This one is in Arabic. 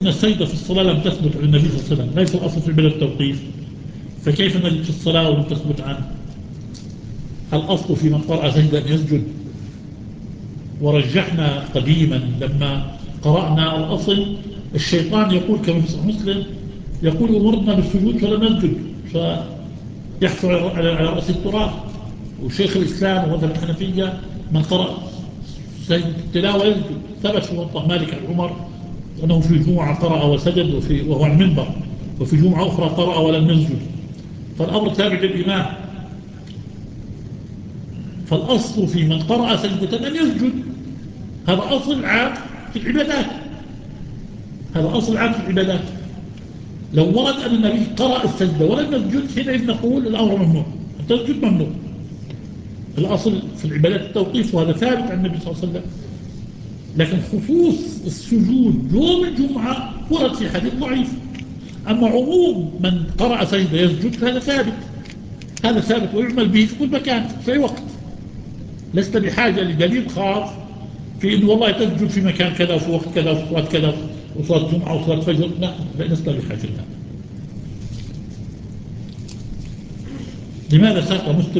أن السجدة في الصلاة لم تثبت عن النبي صلى الله عليه وسلم، ليس الأصل في البدء التوقيف، فكيف نجد في الصلاة ولم تثبت عنه؟ الأصل في من قرأ سجدة أن يسجد، ورجحنا قديما لما قرأنا الأصل الشيطان يقول كما في صحيح مسلم، يقول أمرنا بالسجود فلا نسجد، فيحفر على رأس التراب. وشيخ الإسلام ومذهب الحنفية من قرأ سجد التلاوة يسجد. ثبت في موطأ مالك عن عمر أنه في جمعة قرأ وسجد وهو على المنبر، وفي جمعة أخرى قرأ ولم يسجد، فالأمر تابع للإمام. فالأصل في من قرأ سجدة أن يسجد، هذا أصل عام في العبادات، هذا أصل عام في العبادات. لو ورد أن النبي قرأ السجدة ولم يسجد حينئذ نقول الأمر ممنوع، التسجد ممنوع. الأصل في العبادات التوقيف، وهذا ثابت عن النبي صلى الله عليه وسلم. لكن خصوص السجود يوم الجمعة ورد في حديث ضعيف. أما عموم من قرأ سجدة يسجد فهذا ثابت، هذا ثابت ويعمل به في كل مكان في أي وقت. لست بحاجة لدليل خاص في أنه والله تسجد في مكان كذا وفي وقت كذا وفي صلاة كذا وصلاة جمعة وصلاة فجر، لا، لست بحاجة لها. لماذا ساق مسلم